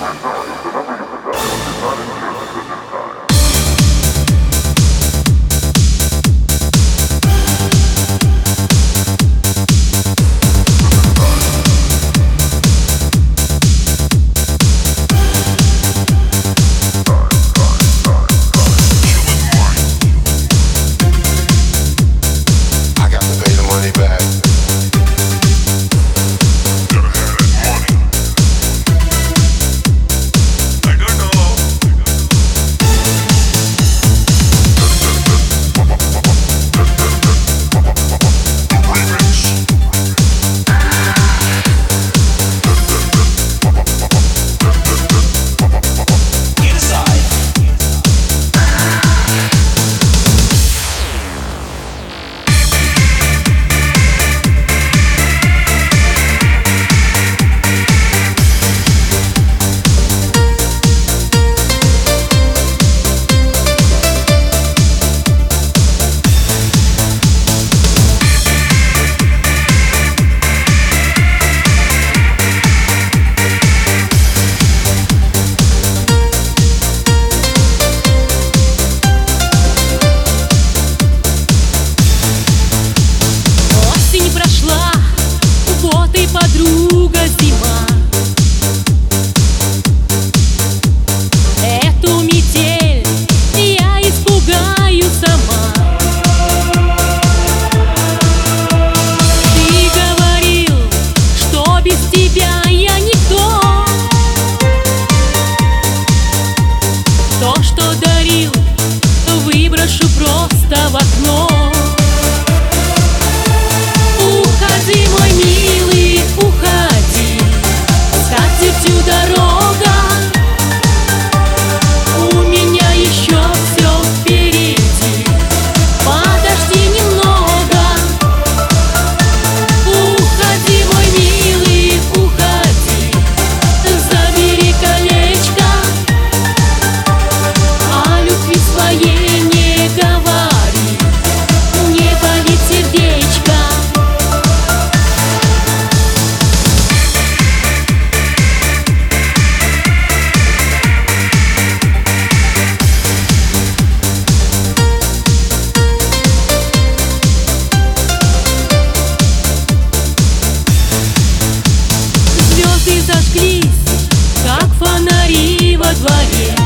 Подруга зима, эту метель я испугаю сама. Ты говорил, что без тебя я никто. То, что дарил, выброшу просто в окно. Уходи, мой милый, уходи, с катертью дорога. У меня еще все впереди, подожди немного. Уходи, мой милый, уходи, забери колечко. О любви своей не говори, не болит сердечко. Звезды зажглись, как фонари во дворе.